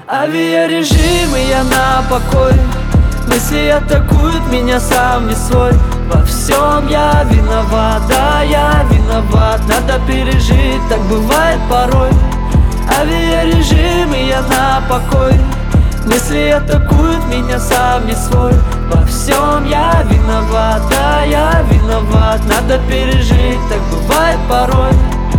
Авиарежим, и я на покой. Мысли атакуют меня, сам не свой. Во всем я виноват, да, я виноват. Надо пережить, так бывает порой. Авиарежим, и я на покой. Мысли атакуют меня, сам не свой. Во всем я виноват, да, я виноват. Надо пережить, так бывает порой.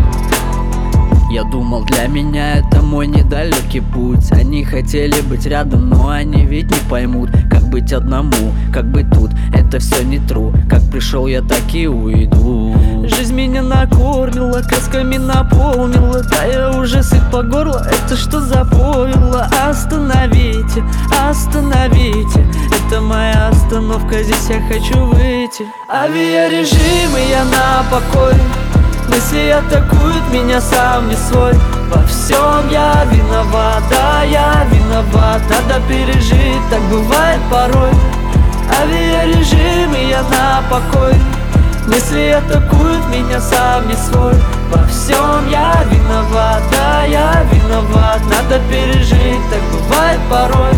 Я думал, для меня это мой недалекий путь. Они хотели быть рядом, но они ведь не поймут, как быть одному, как быть тут. Это все не true. Как пришел, я так и уйду. Жизнь меня накормила, красками наполнила. Да я уже сыт по горло, это что за пойло? Остановите, остановите, это моя остановка, здесь я хочу выйти. Авиарежим, и я на покой. Мысли атакуют меня, сам не свой. Во всем я виноват, да, я виноват. Надо пережить, так бывает порой. Авиарежим, и я на покой. Мысли атакуют меня, сам не свой. Во всем я виноват, да, я виноват. Надо пережить, так бывает порой.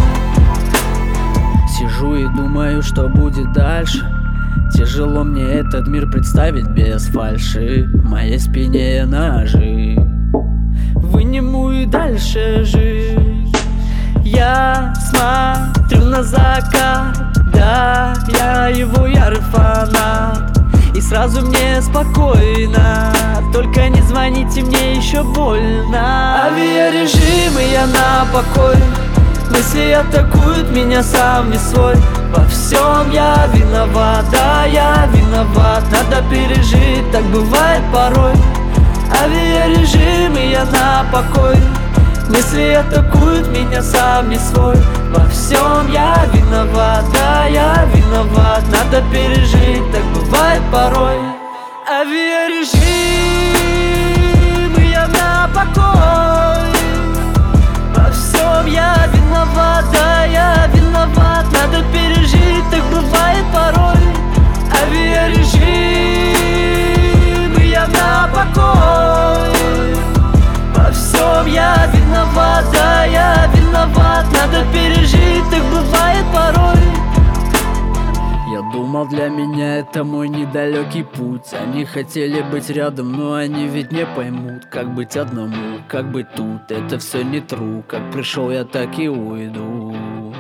Сижу и думаю, что будет дальше. Тяжело мне этот мир представить без фальши. В моей спине ножи. Выниму и дальше жить. Я смотрю на закат, да, я его ярый фанат. И сразу мне спокойно, только не звоните, мне еще больно. Авиарежим, и я на покой. Мысли атакуют меня, сам не свой. Во всем я виноват, да, я виноват. Надо пережить, так бывает порой. Авиарежим, и я на покой. Мысли атакуют меня, сам не свой. Во всем я виноват, да, я виноват. Надо пережить, так бывает порой. Авиарежим, и я на покой. Во всем я виноват, да, я виноват. Надо пережить, так бывает порой. Авиарежим, и я на покой. Во всем я виноват, да, я виноват. Надо пережить, так бывает порой. Я думал, для меня это мой недалекий путь. Они хотели быть рядом, но они ведь не поймут, как быть одному, как быть тут. Это все не true. Как пришел, я так и уйду.